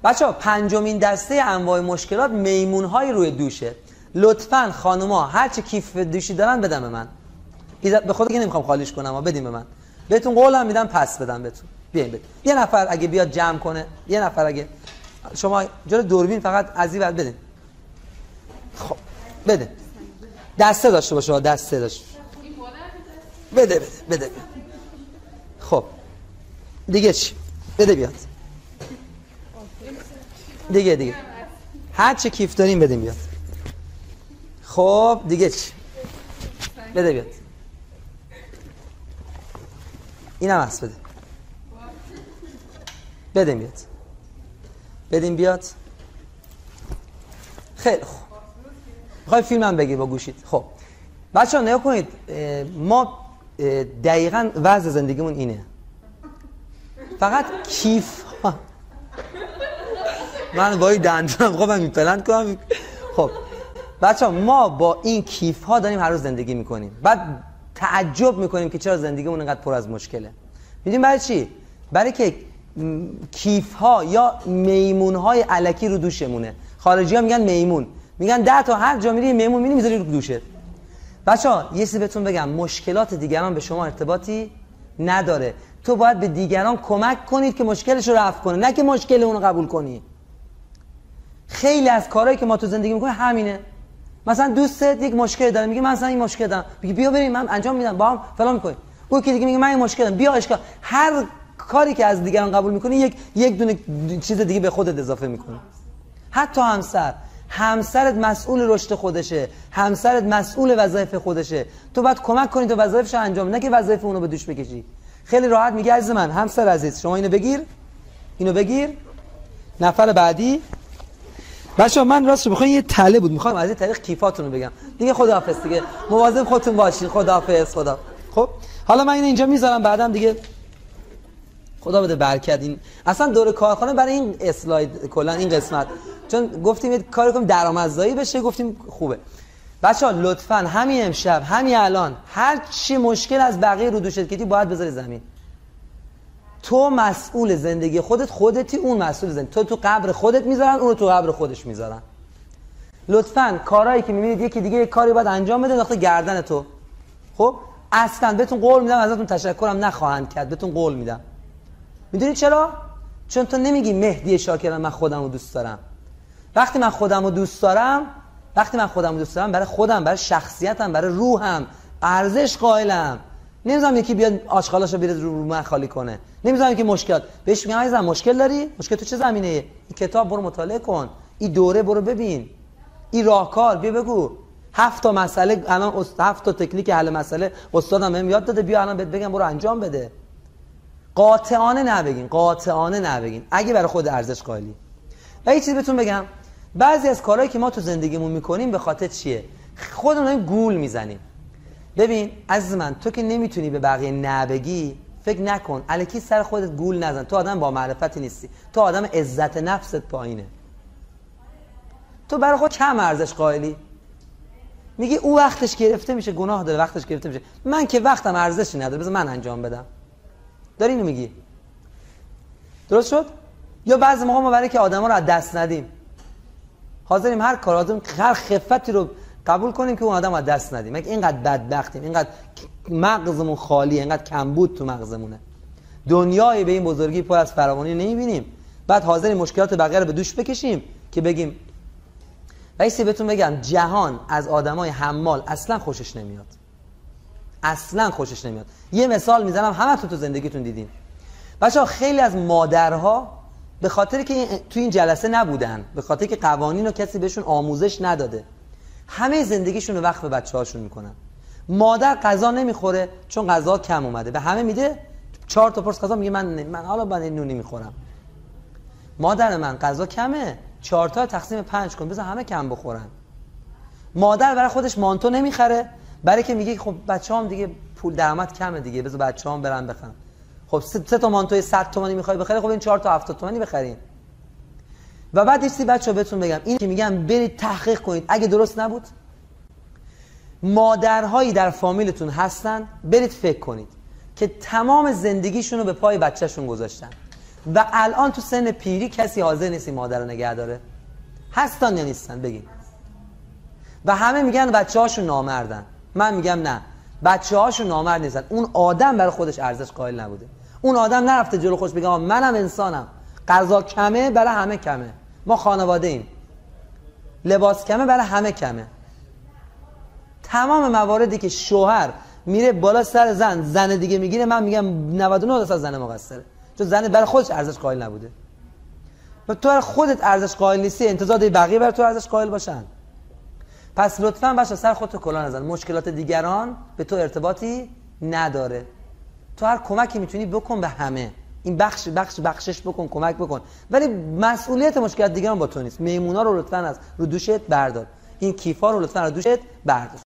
بچه‌ها پنجمین دسته انواع مشکلات میمون‌های روی دوشه. لطفاً خانوما هر چه کیف دوشی دارن بدن به من. به خدا که نمیخوام خالیش کنم، اما بدین به من. بهتون قولم میدم پس بدم بهتون. بیاین بدین. یه نفر اگه بیاد جمع کنه، یه نفر اگه شما جلوی دوربین فقط از این ور بدین. خب بده. دسته داشته باشه، دسته داشته. بده. خب دیگه چی؟ بده بیاد. دیگه هر چه کیف داریم بدیم بیاد. خب دیگه چی؟ بده بیاد. اینم هست بده. بدیم بیاد. خیلی خوب. میخوای فیلمم بگیر با گوشید. خب بچه‌ها نگاه کنید، ما دقیقاً وضع زندگیمون اینه. فقط کیف ها. من با این دندونم خب من میپلند کنم. خب بچه‌ها ما با این کیف ها داریم هر روز زندگی میکنیم. بعد تعجب میکنیم که چرا زندگیمون اینقدر پر از مشکله. میدونیم برای چی؟ برای که کیف ها یا میمون های الکی رو دوشمونه. خارجی ها میگن میمون، میگن 10 تا هر جا میری میمون میری میذاری رو دوشت. بچه‌ها یه چیزی بهتون بگم، مشکلات دیگران به شما ارتباطی نداره. تو باید به دیگران کمک کنید که مشکلش رو رفع کنه، نه که مشکل اون رو قبول کنی. خیلی از کارهایی که ما تو زندگی میکنیم همینه. مثلا دوستت یک مشکل داره، میگه من مثلا این مشکل دارم، میگه بیا بریم من انجام میدم با هم فلان میکنیم. اون که دیگه میگه من این مشکل دارم، بیا اشکال. هر کاری که از دیگران قبول میکنی یک دونه چیز دیگه به خودت اضافه میکنی. حتی همسرت مسئول رشد خودشه، همسرت مسئول وظایف خودشه. تو باید کمک کنی تو وظایفش انجام بده، نه که وظایف اونو به دوش بکشی. خیلی راحت میگه عزیز من، همسر عزیز شما اینو بگیر. نفر بعدی. بچه‌ها من راستش بخوام یه تله بود، میخوام از این طریق کیفاتون رو بگم. دیگه خداحافظ دیگه. مواظب خودتون باشین. خداحافظ. خب حالا من اینو اینجا میذارم، بعدم دیگه خدا بده برکت. این اصلا دور کارخانه برای این اسلاید کلا این قسمت، چون گفتیم یه کاری کنیم درآمدزایی بشه، گفتیم خوبه. بچه‌ها لطفاً همین امشب همین الان هر چی مشکل از بقیه رو دوشت کردی باید بذاری زمین. تو مسئول زندگی خودتی، اون مسئول زندگی. تو قبر خودت میذارن، اون رو تو قبر خودش میذارن. لطفاً کارهایی که میبینید یکی دیگه یک کاری باید انجام بده انداخته گردن تو. خب اصلا بهتون قول میدم، ازتون تشکرم نخواهند کرد، بهتون قول میدم. میدونید چرا؟ چون تو نمیگی مهدی شاکرم من خودمو دوست دارم. وقتی من خودمو دوست دارم برای خودم، برای شخصیتم، برای روحم ارزش قائلم. نمیذارم یکی بیاد آشغالاشو بیاره رو من خالی کنه. نمیذارم که مشکل بهش میگم عزیزم مشکل داری؟ مشکل تو چه زمینه‌ای؟ این کتاب برو مطالعه کن، این دوره برو ببین، این راهکار بیا بگو. 7 تا مسئله الان 7 تا تکنیک حل مسئله استادم بهم یاد داده، بیا الان بهت بگم برو انجام بده. قاطعانه نبگین اگه برای خود ارزش قائلی. و یه چیزی بهتون بگم، بعضی از کارهایی که ما تو زندگیمون میکنیم به خاطر چیه؟ خودمون گول میزنیم. ببین عزیز من، تو که نمیتونی به بقیه نبگی، فکر نکن الکی سر خودت گول نزن. تو آدم با معرفتی نیستی، تو آدم عزت نفست پایینه، تو برای خود کم ارزش قائلی. میگی او وقتش گرفته میشه، گناه داره وقتش گرفته میشه. من که وقتم ارزشی نداره، بذار من انجام بدم. داری اینو میگی. درست شد؟ یا بعضی موقع ما برای که آدما رو از دست ندیم حاضریم هر کار آدم هر خفتی رو قبول کنیم که اون آدم رو از دست ندیم. مگه اینقدر بدبختیم، اینقدر مغزمون خالیه، اینقدر کمبود تو مغزمونه، دنیای به این بزرگی پر از فراوانی نمیبینیم، بعد حاضریم مشکلات بقیه رو به دوش بکشیم که بگیم. وایسی بهتون بگم جهان از آدمای حمال اصلا خوشش نمیاد. یه مثال میزنم، همتون تو زندگیتون دیدین. بچه‌ها خیلی از مادرها به خاطر که تو این جلسه نبودن، به خاطر که قوانین رو کسی بهشون آموزش نداده، همه زندگیشون رو وقف به بچه‌هاشون میکنن. مادر غذا نمیخوره چون غذا کم اومده، به همه میده 4 تا پرس غذا، میگه من حالا من نونی میخورم. مادر من غذا کمه، 4 تا تقسیم 5 کن بذار همه کم بخورن. مادر برای خودش مانتو نمیخره، برای که میگه خب بچه‌هام دیگه پول درآمد کمه دیگه، بذار بچه‌هام برن بخرن. خب 3 تا مانتوی 100 تومانی میخوای بخری، خب این 4 تا 70 تومانی بخرین. و بعد ایستی بچه‌ها بهتون بگم، این که میگم برید تحقیق کنید، اگه درست نبود مادرهایی در فامیلتون هستن برید فکر کنید که تمام زندگیشون رو به پای بچه‌شون گذاشتن. و الان تو سن پیری کسی حاضر نیست این مادر رو نگه داره؟ هستن یا نیستن؟ بگین. و همه میگن بچه‌هاشون نامردن. من میگم نه، بچه‌هاشون نامرد نیستن. اون آدم برای خودش ارزش قائل نبوده. اون آدم نرفته جلو خودش بگه منم انسانم، غذا کمه برای همه کمه، ما خانواده ایم، لباس کمه برای همه کمه. تمام مواردی که شوهر میره بالا سر زن دیگه میگیره، من میگم 99% زن مقصره، چون زن برای خودش ارزش قائل نبوده. و تو خودت ارزش قائل نیستی، انتظار داری بقیه برای تو ارزش قائل باشن؟ پس لطفاً بچه‌ها سر خودت کلاه نزن. مشکلات دیگران به تو ارتباطی نداره. تو هر کمکی میتونی بکن به همه، این بخشش بکن، کمک بکن، ولی مسئولیت مشکلات دیگران با تو نیست. میمونا رو لطفاً از رو دوشت بردار، این کیفا رو لطفاً از دوشت بردار.